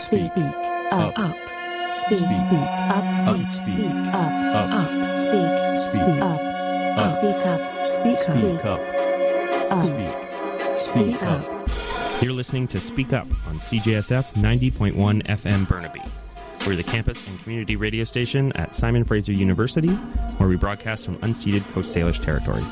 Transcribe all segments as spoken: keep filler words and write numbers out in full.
speak, up, up, speak, speak, up, speak, speak, up, up, speak, speak, up, speak up, speak, speak up, speak, speak up. You're listening to Speak Up on C J S F ninety point one F M Burnaby. We're the campus and community radio station at Simon Fraser University, where we broadcast from unceded Coast Salish territories.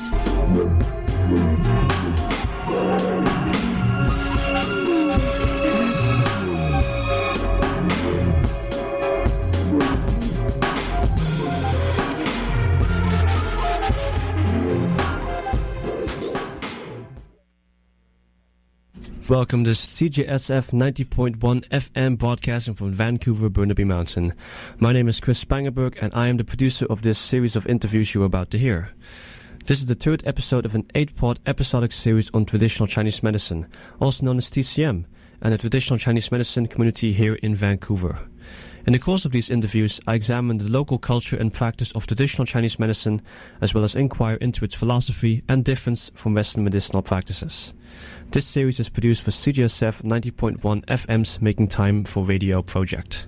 Welcome to C J S F ninety point one F M broadcasting from Vancouver, Burnaby Mountain. My name is Chris Spangenberg and I am the producer of this series of interviews you're about to hear. This is the third episode of an eight-part episodic series on traditional Chinese medicine, also known as T C M, and the traditional Chinese medicine community here in Vancouver. In the course of these interviews, I examine the local culture and practice of traditional Chinese medicine, as well as inquire into its philosophy and difference from Western medicinal practices. This series is produced for C J S F ninety point one F M's Making Time for Radio project.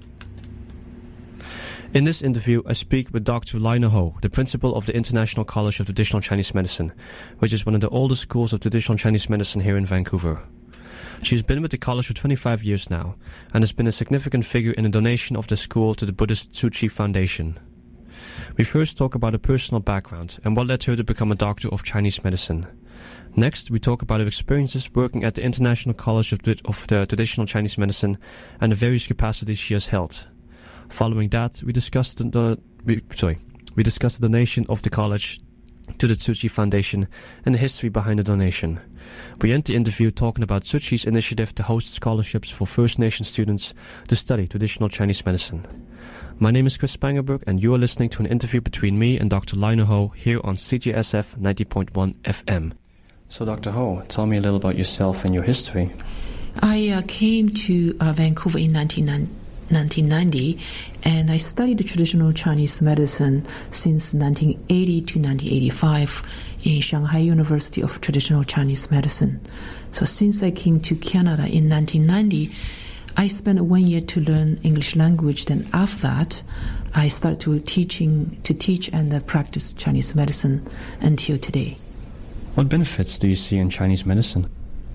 In this interview, I speak with Doctor Lina Ho, the principal of the International College of Traditional Chinese Medicine, which is one of the oldest schools of traditional Chinese medicine here in Vancouver. She has been with the college for twenty-five years now, and has been a significant figure in the donation of the school to the Buddhist Tzu Chi Foundation. We first talk about her personal background and what led her to become a doctor of Chinese medicine. Next, we talk about her experiences working at the International College of, of the Traditional Chinese Medicine and the various capacities she has held. Following that, we discussed the, the we, sorry, we discussed the donation of the college to the Tzu Chi Foundation and the history behind the donation. We end the interview talking about Tzu Chi's initiative to host scholarships for First Nation students to study traditional Chinese medicine. My name is Chris Spangenberg, and you are listening to an interview between me and Doctor Lina Ho here on C J S F ninety point one F M. So, Doctor Ho, tell me a little about yourself and your history. I uh, came to uh, Vancouver in nineteen ninety, and I studied traditional Chinese medicine since nineteen eighty to nineteen eighty-five in Shanghai University of Traditional Chinese Medicine. So since I came to Canada in nineteen ninety, I spent one year to learn English language. Then after that, I started to teaching to teach and uh, practice Chinese medicine until today. What benefits do you see in Chinese medicine?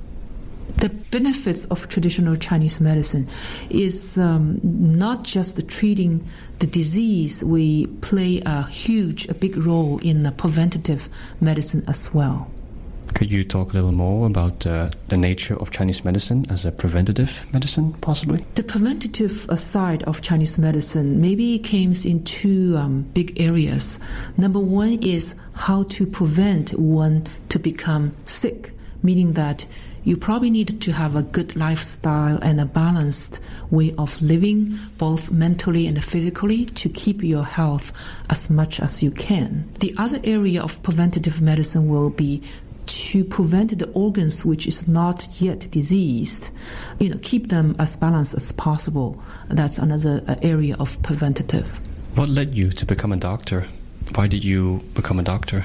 The benefits of traditional Chinese medicine is um, not just treating the disease. We play a huge, a big role in the preventative medicine as well. Could you talk a little more about uh, the nature of Chinese medicine as a preventative medicine, possibly? The preventative side of Chinese medicine maybe comes in two um, big areas. Number one is how to prevent one to become sick, meaning that you probably need to have a good lifestyle and a balanced way of living, both mentally and physically, to keep your health as much as you can. The other area of preventative medicine will be to prevent the organs which is not yet diseased, you know, keep them as balanced as possible. That's another uh, area of preventative. What led you to become a doctor? Why did you become a doctor?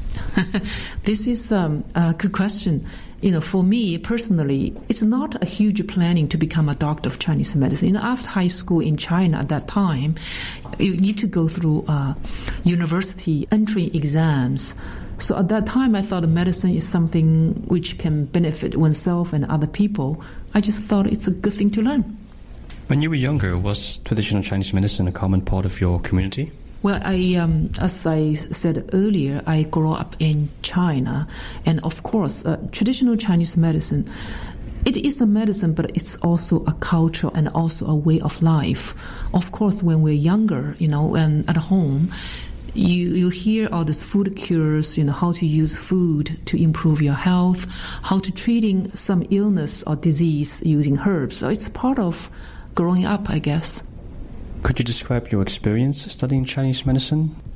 This is um, a good question. You know, for me personally, it's not a huge planning to become a doctor of Chinese medicine. You know, after high school in China at that time, you need to go through uh, university entry exams. So at that time, I thought medicine is something which can benefit oneself and other people. I just thought it's a good thing to learn. When you were younger, was traditional Chinese medicine a common part of your community? Well, I, um, as I said earlier, I grew up in China, and of course, uh, traditional Chinese medicine, it is a medicine, but it's also a culture and also a way of life. Of course, when we're younger, you know, and at home, you you hear all these food cures, you know, how to use food to improve your health, how to treating some illness or disease using herbs. So it's part of growing up, I guess. Could you describe your experience studying Chinese medicine?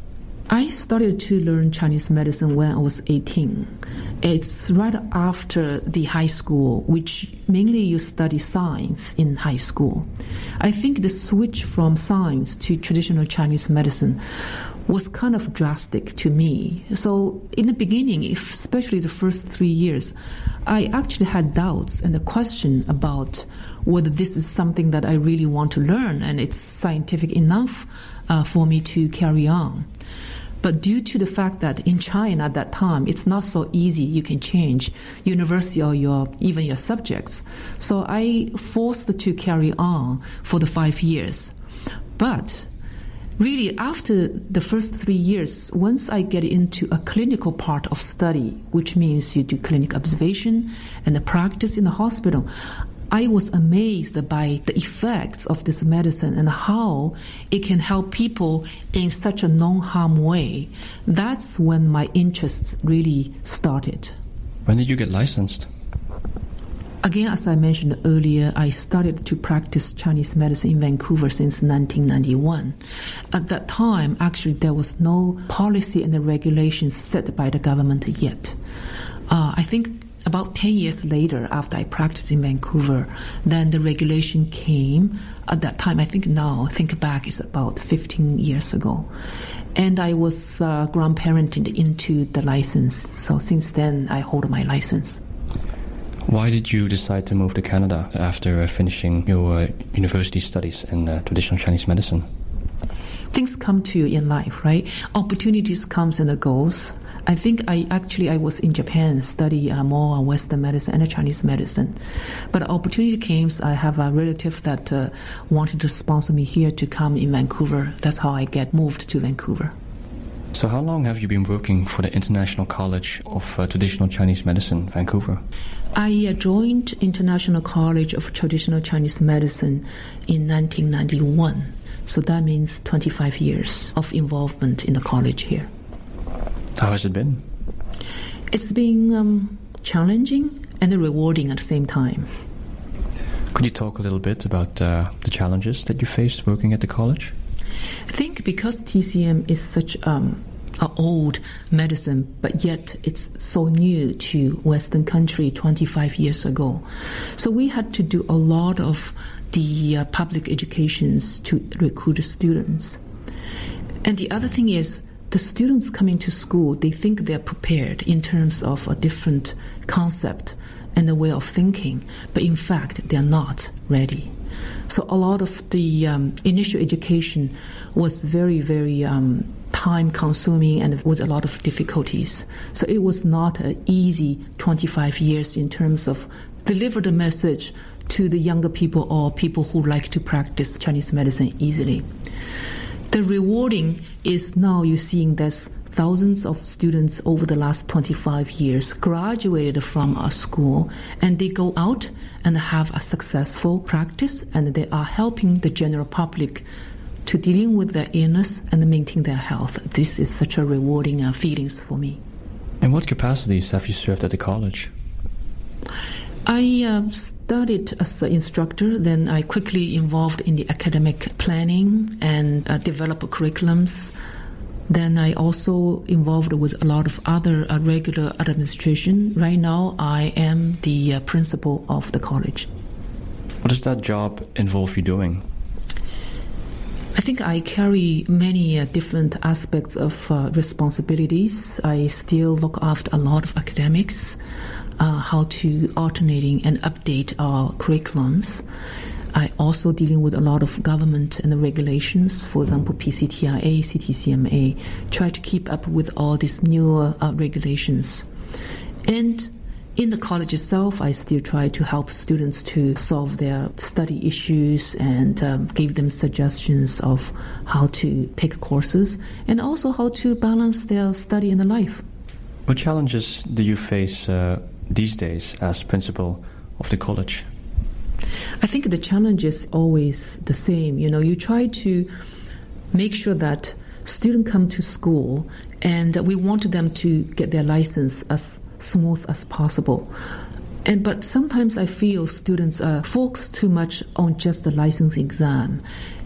I started to learn Chinese medicine when I was eighteen. It's right after the high school, which mainly you study science in high school. I think the switch from science to traditional Chinese medicine was kind of drastic to me. So in the beginning, if, especially the first three years, I actually had doubts and a question about whether this is something that I really want to learn and it's scientific enough uh, for me to carry on. But due to the fact that in China at that time, it's not so easy, you can change university or your even your subjects. So I forced to carry on for the five years. But really, after the first three years, once I get into a clinical part of study, which means you do clinic observation and the practice in the hospital, I was amazed by the effects of this medicine and how it can help people in such a non-harm way. That's when my interests really started. When did you get licensed? Again, as I mentioned earlier, I started to practice Chinese medicine in Vancouver since nineteen ninety-one. At that time, actually, there was no policy and the regulations set by the government yet. Uh, I think about ten years later, after I practiced in Vancouver, then the regulation came. At that time, I think now, think back, it's about fifteen years ago. And I was uh, grandparented into the license. So since then, I hold my license. Why did you decide to move to Canada after uh, finishing your uh, university studies in uh, traditional Chinese medicine? Things come to you in life, right? Opportunities comes and goes. I think I actually I was in Japan study uh, more Western medicine and Chinese medicine, but opportunity came. I have a relative that uh, wanted to sponsor me here to come in Vancouver. That's how I get moved to Vancouver. So how long have you been working for the International College of uh, Traditional Chinese Medicine, Vancouver? I uh, joined International College of Traditional Chinese Medicine in nineteen ninety-one. So that means twenty-five years of involvement in the college here. How has it been? It's been um, challenging and rewarding at the same time. Could you talk a little bit about uh, the challenges that you faced working at the college? I think because T C M is such um, an old medicine, but yet it's so new to Western country twenty-five years ago. So we had to do a lot of the uh, public educations to recruit students. And the other thing is, the students coming to school, they think they're prepared in terms of a different concept and a way of thinking, but in fact, they're not ready. So a lot of the um, initial education was very, very um, time-consuming and with a lot of difficulties. So it was not an easy twenty-five years in terms of deliver the message to the younger people or people who like to practice Chinese medicine easily. The rewarding is now you're seeing there's thousands of students over the last twenty-five years graduated from our school, and they go out and have a successful practice, and they are helping the general public to dealing with their illness and maintain their health. This is such a rewarding uh, feelings for me. In what capacities have you served at the college? I uh, studied as an instructor, then I quickly involved in the academic planning and uh, develop curriculums. Then I also involved with a lot of other uh, regular administration. Right now, I am the uh, principal of the college. What does that job involve you doing? I think I carry many uh, different aspects of uh, responsibilities. I still look after a lot of academics, uh, how to alternating and update our curriculums. I also dealing with a lot of government and the regulations, for example, P C T I A, C T C M A, try to keep up with all these newer uh, regulations. And in the college itself, I still try to help students to solve their study issues and um, give them suggestions of how to take courses and also how to balance their study and their life. What challenges do you face uh, these days as principal of the college? I think the challenge is always the same. You know, you try to make sure that students come to school and we want them to get their license as smooth as possible. And but sometimes I feel students are focused too much on just the license exam.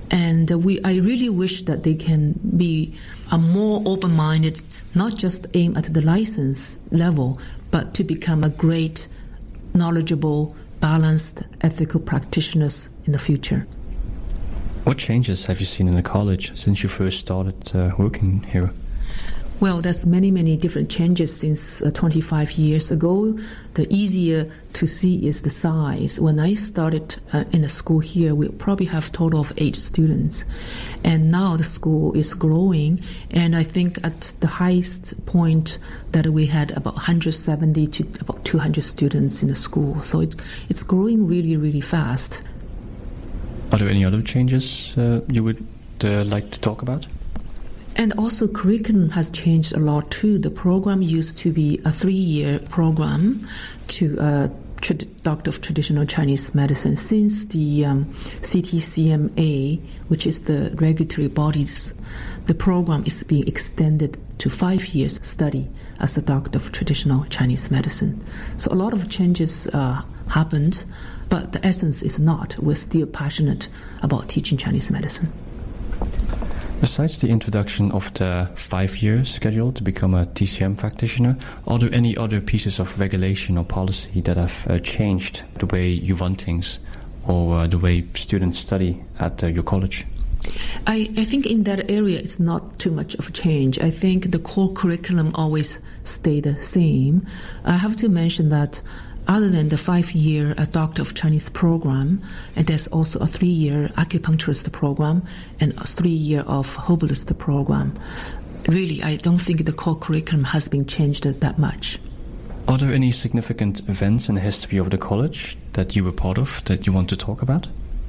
And uh, we, I really wish that they can be a more open-minded, not just aim at the license level, but to become a great, knowledgeable, balanced, ethical practitioners in the future. What changes have you seen in the college since you first started uh, working here? Well, there's many, many different changes since uh, twenty-five years ago. The easier to see is the size. When I started uh, in the school here, we probably have a total of eight students. And now the school is growing. And I think at the highest point that we had about one hundred seventy to about two hundred students in the school. So it, it's growing really, really fast. Are there any other changes uh, you would uh, like to talk about? And also curriculum has changed a lot too. The program used to be a three-year program to uh, tra- Doctor of Traditional Chinese Medicine. Since the um, C T C M A, which is the regulatory bodies, the program is being extended to five years study as a Doctor of Traditional Chinese Medicine. So a lot of changes uh, happened, but the essence is not. We're still passionate about teaching Chinese medicine. Besides the introduction of the five-year schedule to become a T C M practitioner, are there any other pieces of regulation or policy that have uh, changed the way you run things or uh, the way students study at uh, your college? I, I think in that area it's not too much of a change. I think the core curriculum always stay the same. I have to mention that other than the five-year uh, Doctor of Chinese program, and there's also a three-year acupuncturist program and a three-year of herbalist program. Really, I don't think the core curriculum has been changed that much. Are there any significant events in the history of the college that you were part of that you want to talk about?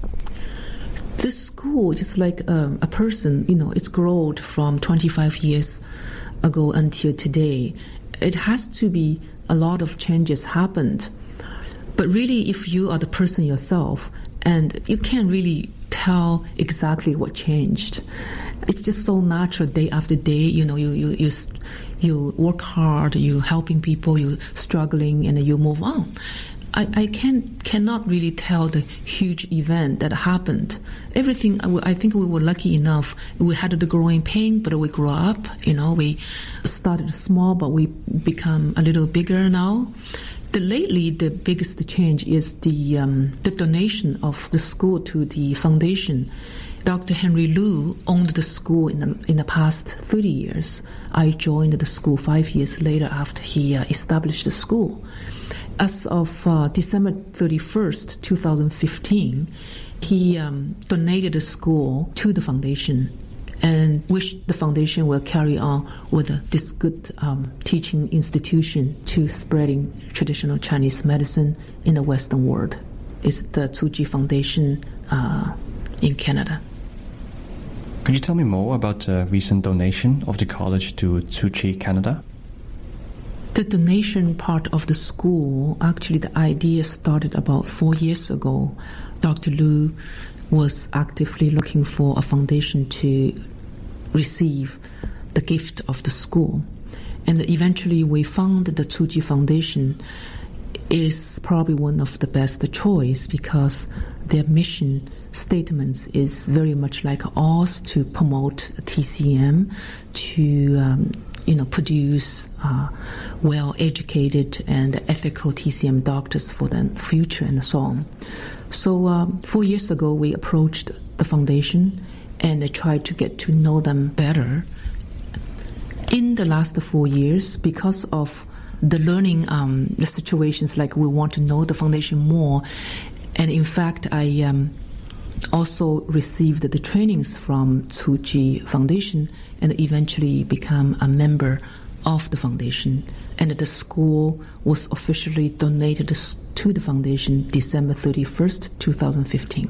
This school is like um, a person, you know, it's grown from twenty-five years ago until today. It has to be a lot of changes happened. But really, if you are the person yourself, and you can't really tell exactly what changed. It's just so natural day after day, you know, you, you, you, you work hard, you helping people, you struggling, and you move on. I, I can cannot really tell the huge event that happened. Everything, I think we were lucky enough. We had the growing pain, but we grew up. You know, we started small, but we become a little bigger now. The lately, the biggest change is the um, the donation of the school to the foundation. Doctor Henry Liu owned the school in the, in the past thirty years. I joined the school five years later after he uh, established the school. As of uh, December thirty-first, twenty fifteen, he um, donated the school to the foundation and wished the foundation will carry on with uh, this good um, teaching institution to spreading traditional Chinese medicine in the Western world. It's the Tzu Chi Foundation uh, in Canada. Could you tell me more about the recent donation of the college to Tzu Chi Canada? The donation part of the school, actually the idea started about four years ago. Doctor Liu was actively looking for a foundation to receive the gift of the school. And eventually we found that the Tzu Chi Foundation is probably one of the best choice because their mission statements is very much like ours to promote T C M, to um, you know, produce uh, well-educated and ethical T C M doctors for the future and so on. So um, four years ago, we approached the foundation and I tried to get to know them better. In the last four years, because of the learning, um, the situations like we want to know the foundation more, and in fact, I um, also received the trainings from Tzu Chi Foundation and eventually become a member of the foundation. And the school was officially donated to the foundation December thirty-first, twenty fifteen.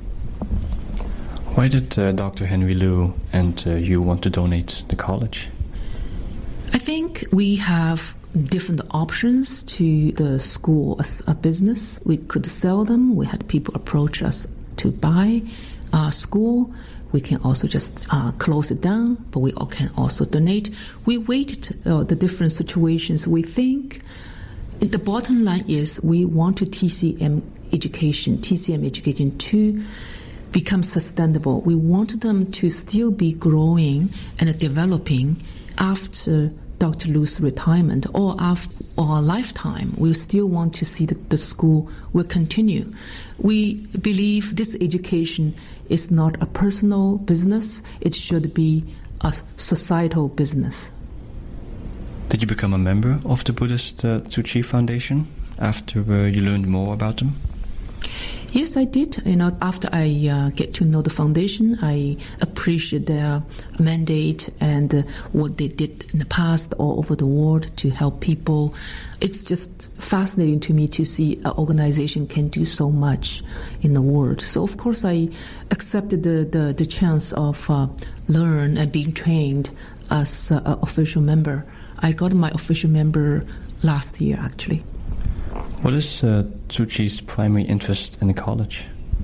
Why did uh, Doctor Henry Liu and uh, you want to donate the college? I think we have different options to the school as a business. We could sell them. We had people approach us to buy our school. We can also just uh, close it down, but we can also donate. We weighted uh, the different situations. We think the bottom line is we want to T C M education, T C M education to become sustainable. We want them to still be growing and developing after Doctor Lu's retirement or after our lifetime. We still want to see that the school will continue. We believe this education is not a personal business. It should be a societal business. Did you become a member of the Buddhist uh, Tzu Chi Foundation after uh, you learned more about them? Yes, I did. You know, after I uh, get to know the foundation, I appreciate their mandate and uh, what they did in the past all over the world to help people. It's just fascinating to me to see an organization can do so much in the world. So, of course, I accepted the, the, the chance of uh, learn and being trained as an official member. I got my official member last year, actually. What is uh, Tzu Chi's primary interest in the college?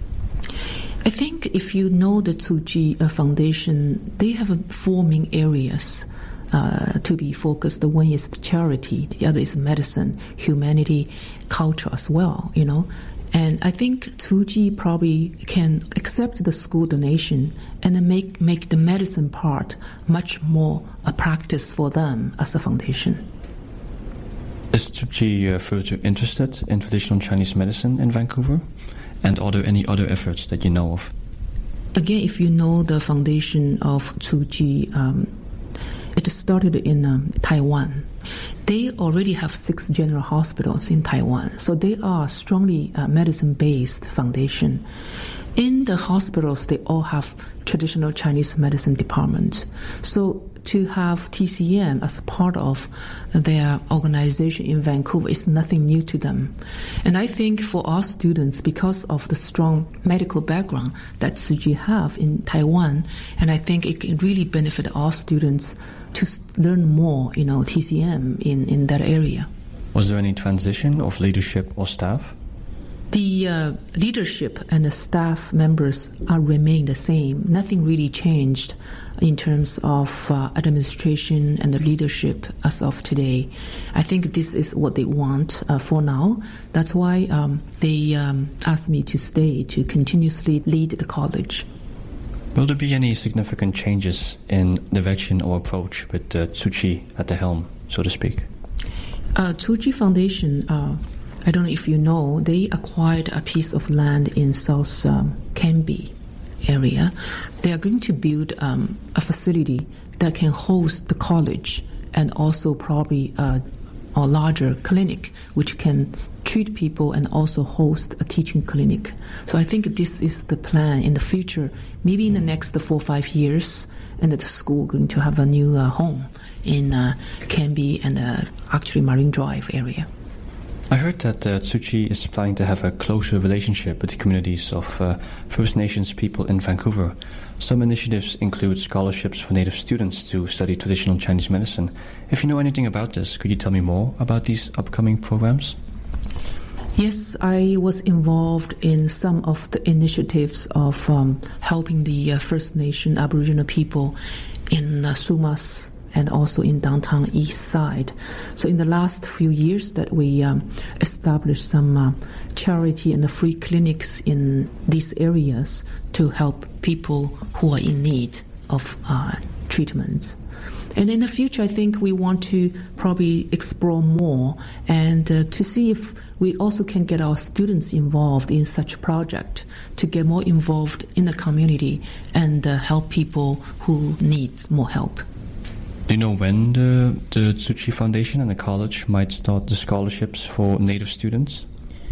I think if you know the Tzu Chi uh, Foundation, they have uh, four main areas uh, to be focused. The one is charity, the other is medicine, humanity, culture as well, you know. And I think Tzu Chi probably can accept the school donation and then make, make the medicine part much more a practice for them as a foundation. Is Tzu Chi uh, further interested in traditional Chinese medicine in Vancouver? And are there any other efforts that you know of? Again, if you know the foundation of Tzu Chi, um, it started in um, Taiwan. They already have six general hospitals in Taiwan, so they are a strongly uh, medicine-based foundation. In the hospitals, they all have traditional Chinese medicine departments. So to have T C M as part of their organization in Vancouver is nothing new to them. And I think for our students, because of the strong medical background that Tzu Chi have in Taiwan, and I think it can really benefit our students to learn more, you know, T C M in, in that area. Was there any transition of leadership or staff? The uh, leadership and the staff members are remain the same. Nothing really changed in terms of uh, administration and the leadership as of today. I think this is what they want uh, for now. That's why um, they um, asked me to stay to continuously lead the college. Will there be any significant changes in direction or approach with uh, Tzu Chi at the helm, so to speak? Uh, Tzu Chi Foundation, uh, I don't know if you know, they acquired a piece of land in South um, Canby area. They are going to build um, a facility that can host the college and also probably uh, a larger clinic which can treat people and also host a teaching clinic. So I think this is the plan in the future, maybe in the next four or five years, and that the school going to have a new uh, home in uh, Canby and uh, actually Marine Drive area. I heard that uh, Tzu Chi is planning to have a closer relationship with the communities of uh, First Nations people in Vancouver. Some initiatives include scholarships for Native students to study traditional Chinese medicine. If you know anything about this, could you tell me more about these upcoming programs? Yes, I was involved in some of the initiatives of um, helping the uh, First Nation Aboriginal people in uh, Sumas and also in downtown East Side. So in the last few years that we um, established some uh, charity and the free clinics in these areas to help people who are in need of uh, treatments. And in the future, I think we want to probably explore more and uh, to see if we also can get our students involved in such a project to get more involved in the community and uh, help people who need more help. Do you know when the, the Tzu Chi Foundation and the college might start the scholarships for Native students?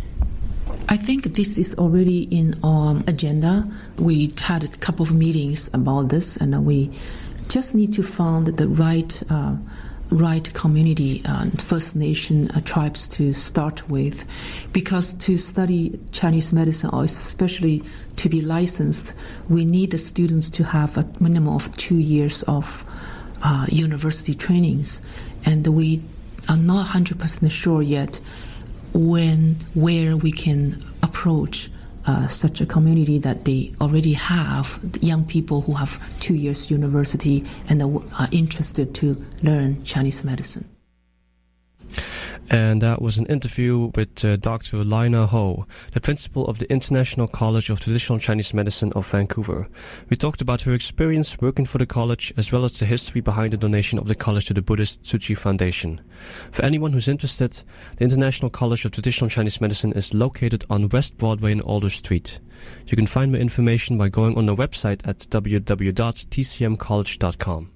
I think this is already in our agenda. We had a couple of meetings about this, and we just need to find the right uh, right community, uh, First Nation uh, tribes to start with, because to study Chinese medicine, or especially to be licensed, we need the students to have a minimum of two years of Uh, university trainings, and we are not one hundred percent sure yet when, where we can approach uh, such a community that they already have young people who have two years university and are interested to learn Chinese medicine. And that was an interview with uh, Doctor Lina Ho, the principal of the International College of Traditional Chinese Medicine of Vancouver. We talked about her experience working for the college, as well as the history behind the donation of the college to the Buddhist Tzu Chi Foundation. For anyone who's interested, the International College of Traditional Chinese Medicine is located on West Broadway in Alder Street. You can find more information by going on the website at w w w dot t c m college dot com.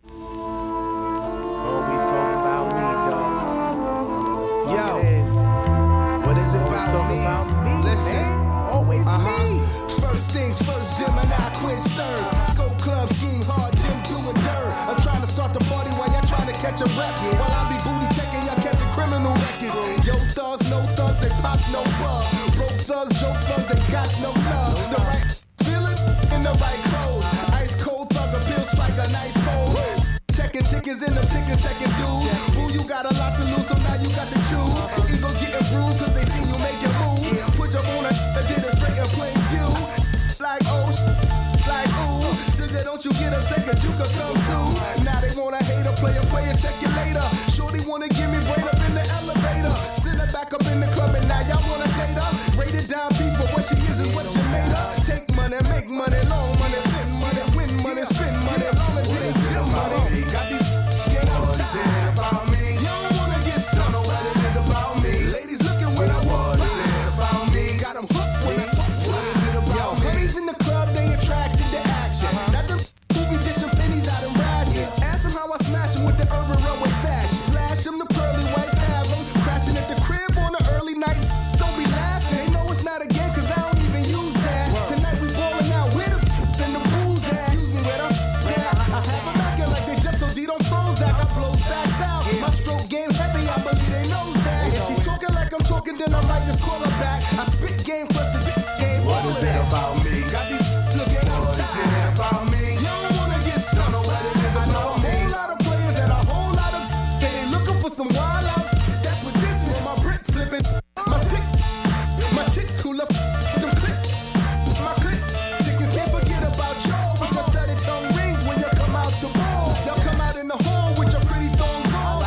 Catch a rep while I be booty checking, y'all catching criminal records. Yo thugs, no thugs, they pops no bug. Broke thugs, joke thugs, they got no love. The right feeling in the right clothes. Ice cold thug appeal strike a nice pose. Checking chickens in the chickens checking dudes. Boo, you got a lot to lose, so now you got to choose. Eagles getting bruised cause they see you make your move. Push up on a that did it straight and plain view. Like oh, like ooh. Sugar, don't you get upset cause you could come too. Now they wanna hate a player, player, check you later. Shorty wanna give me brain up in the elevator. Send her back up in the club and now y'all wanna date her. Rated down piece, but what she is is what you made her. Take money, make money, loan money, send money, win money, spend money, long as it is gym money. Got these get on time about me. You don't wanna get stuck, know what it is about me. Ladies looking when I walk by about me. Got them hooked when I talk. What is it about me? Honey's in the club, they attracted to action. Not them who be dishing pennies out of rashes. Ask them how I smash them with the urban runway fashion. Flash them, the pearly whites have them. Crashing at the crib on the early night. Don't be laughing. They know it's not a game cause I don't even use that. Tonight we ballin' out with them and the booze at. Excuse me, with them. Yeah, I have them acting like they just so D don't Prozac. I blows backs out. My stroke game heavy, I believe they know that. If she talking like I'm talking, then I might just call her back. I spit game plus the game. What is it about me? Got these looking on time. What is it about me? You don't wanna get stuck. Know what it is about me. A whole lot of players and a whole lot of they ain't looking for some wild outs. That's what this is. My brick flipping, my stick, my chicks who left them click, my click. Chickens can't forget about y'all with your studded tongue rings when you come out the ball. Y'all come out in the hall with your pretty thongs on.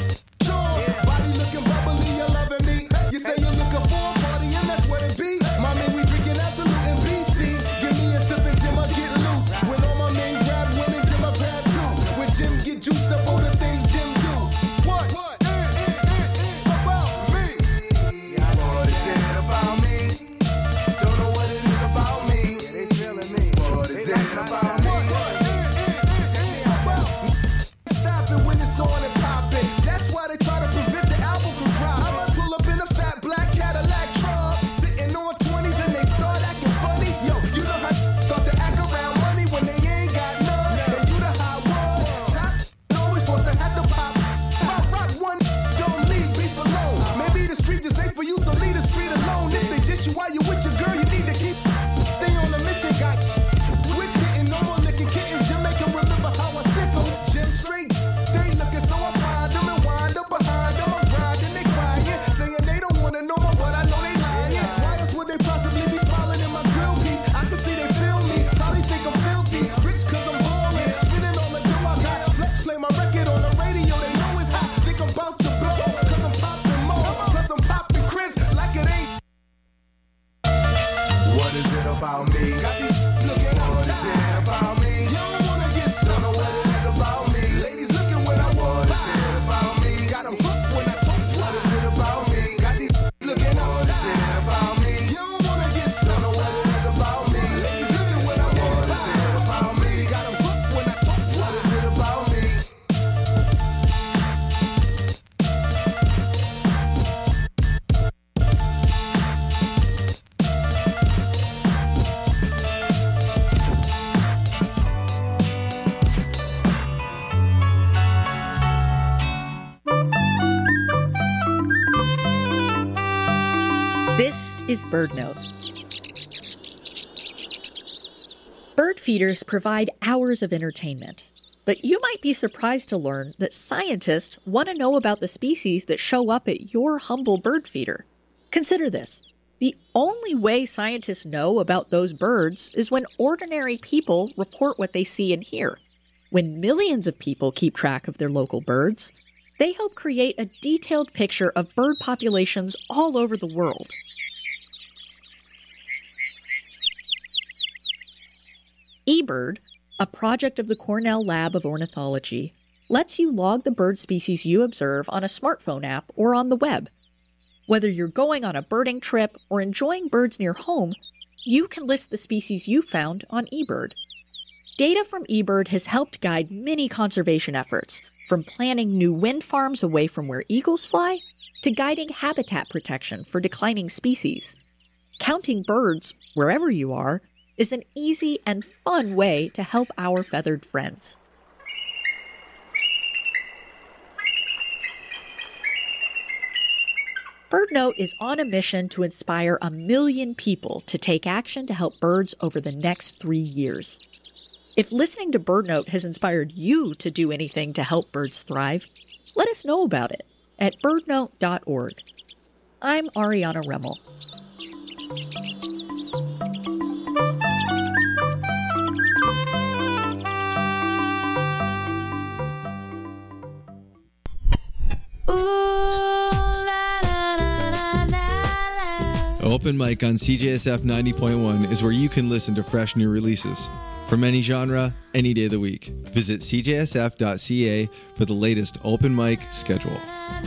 Sure, body looking bubbly, you loving me. You say you're looking for a party and that's what it be. Mommy, we drinking absolute and B C. Give me a sip and Jim, I get loose. When all my men grab women, Jim, I grab too. When Jim get juiced up, all the things Jim do. What? What? Eh, eh, eh, eh, about me. What is it about me? Don't know what it is about me. Yeah, they feeling me. What is it about me? Eh, eh, eh, about me. Stop it when it's on and poppin'. That's why they try to prevent the album from dropping. I might pull up in a fat black Cadillac truck, sitting on twenties and they start acting funny. Yo, you know how thought to act around money when they ain't got none. And you the hot one. Top always forced to have to pop. Pop rock one, don't leave beef alone. Maybe the street just ain't for you, so leave the street alone. If they dish you while you with your girl, you need to keep stay on the mission. Got switch hitting, no more licking kittens. Jim make 'em remember how I stick 'em. Jim straight, they looking so I find them and wind up behind them. I'm grinding, they crying, saying they don't wanna know more, but I know they lying. Why else would they possibly be smiling in my grill piece? I can see they feel me, probably think I'm filthy. Rich cause I'm ballin', spinning all the dough I got. Flex play my record on the radio, they know it's hot. Think I'm about to blow, cause I'm popping more. Plus I'm popping Chris like it ain't. What is it about me? Got these looking on what is it about me? You don't wanna get stuck. Know what it is about me? Ladies looking when I walk. What is it about me? Got them hooked when I talk. What is it about me? Got these looking on what is it about me? You don't wanna get stuck. Know what it is about me? Ladies looking when I walk. What is it about me? Got them hooked when I talk. What is it about me? This is BirdNote. Bird feeders provide hours of entertainment, but you might be surprised to learn that scientists want to know about the species that show up at your humble bird feeder. Consider this. The only way scientists know about those birds is when ordinary people report what they see and hear. When millions of people keep track of their local birds, They help create a detailed picture of bird populations all over the world. eBird, a project of the Cornell Lab of Ornithology, lets you log the bird species you observe on a smartphone app or on the web. Whether you're going on a birding trip or enjoying birds near home, you can list the species you found on eBird. Data from eBird has helped guide many conservation efforts, from planning new wind farms away from where eagles fly to guiding habitat protection for declining species. Counting birds, wherever you are, is an easy and fun way to help our feathered friends. BirdNote is on a mission to inspire a million people to take action to help birds over the next three years. If listening to BirdNote has inspired you to do anything to help birds thrive, let us know about it at birdnote dot org. I'm Ariana Remmel. Open Mic on C J S F ninety point one is where you can listen to fresh new releases. From any genre, any day of the week. Visit c j s f dot c a for the latest open mic schedule.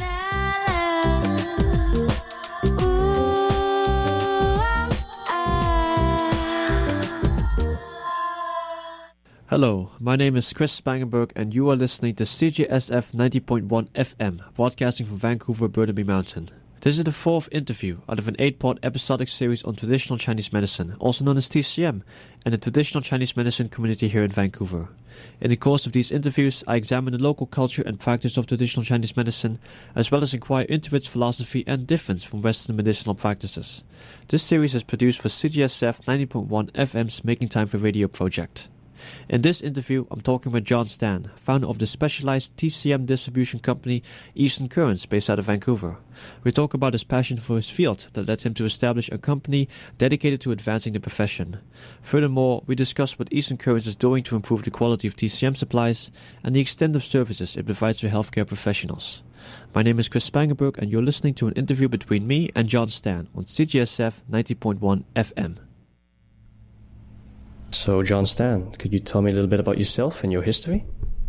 Hello, my name is Chris Spangenberg and you are listening to C J S F ninety point one F M, broadcasting from Vancouver, Burnaby Mountain. This is the fourth interview out of an eight-part episodic series on traditional Chinese medicine, also known as T C M, and the traditional Chinese medicine community here in Vancouver. In the course of these interviews, I examine the local culture and practice of traditional Chinese medicine, as well as inquire into its philosophy and difference from Western medicinal practices. This series is produced for C J S F ninety point one F M's Making Time for Radio project. In this interview, I'm talking with John Stan, founder of the specialized T C M distribution company Eastern Currents, based out of Vancouver. We talk about his passion for his field that led him to establish a company dedicated to advancing the profession. Furthermore, we discuss what Eastern Currents is doing to improve the quality of T C M supplies and the extent of services it provides for healthcare professionals. My name is Chris Spangenberg and you're listening to an interview between me and John Stan on C J S F ninety point one F M. So, John Stan, could you tell me a little bit about yourself and your history?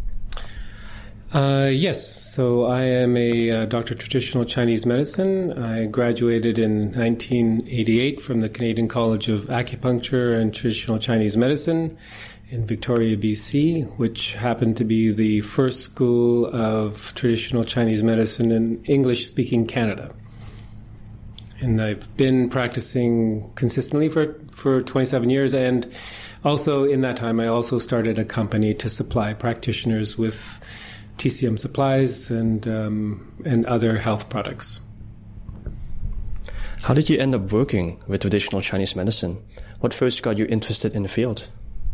Uh, yes. So I am a uh, doctor of traditional Chinese medicine. I graduated in nineteen eighty-eight from the Canadian College of Acupuncture and Traditional Chinese Medicine in Victoria, B C, which happened to be the first school of traditional Chinese medicine in English-speaking Canada. And I've been practicing consistently for, for twenty-seven years, and also in that time I also started a company to supply practitioners with T C M supplies and um, and other health products. How did you end up working with traditional Chinese medicine? What first got you interested in the field?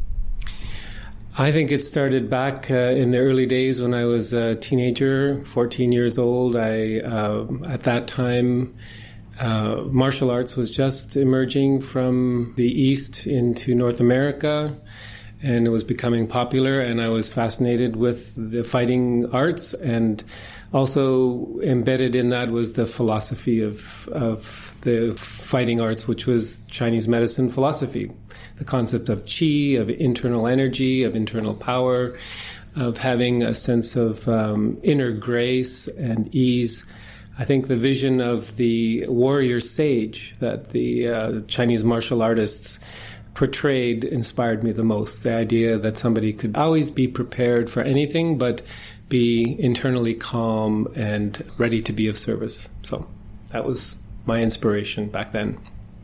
I think it started back uh, in the early days when I was a teenager, fourteen years old. I uh, at that time uh, martial arts was just emerging from the East into North America, and it was becoming popular, and I was fascinated with the fighting arts, and also embedded in that was the philosophy of of the fighting arts, which was Chinese medicine philosophy. The concept of qi, of internal energy, of internal power, of having a sense of um, inner grace and ease. I think the vision of the warrior sage that the uh, Chinese martial artists portrayed inspired me the most. The idea that somebody could always be prepared for anything, but be internally calm and ready to be of service. So that was my inspiration back then.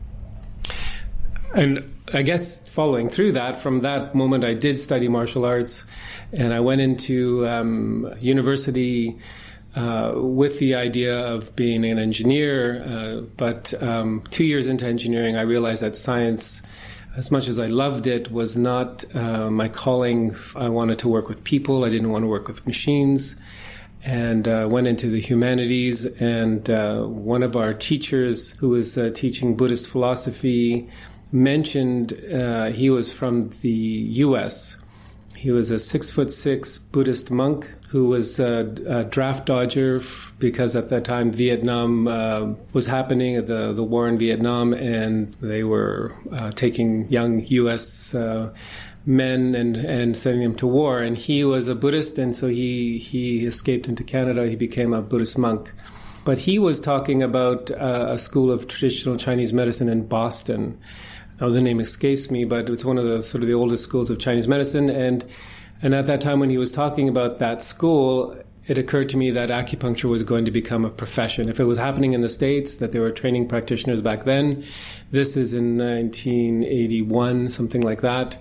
And I guess following through that, from that moment I did study martial arts, and I went into um, university uh, with the idea of being an engineer. Uh, but um, two years into engineering, I realized that science, as much as I loved it, was not uh, my calling. I wanted to work with people. I didn't want to work with machines. And uh, went into the humanities. And uh, one of our teachers who was uh, teaching Buddhist philosophy mentioned uh, he was from the U S. He was a six foot six Buddhist monk who was a, a draft dodger f- because at that time Vietnam uh, was happening, the the war in Vietnam, and they were uh, taking young U S uh, men and, and sending them to war. And he was a Buddhist, and so he, he escaped into Canada. He became a Buddhist monk. But he was talking about uh, a school of traditional Chinese medicine in Boston. Now, the name escapes me, but it's one of the sort of the oldest schools of Chinese medicine. And and at that time when he was talking about that school, it occurred to me that acupuncture was going to become a profession. If it was happening in the States, that they were training practitioners back then, this is in nineteen eighty-one, something like that.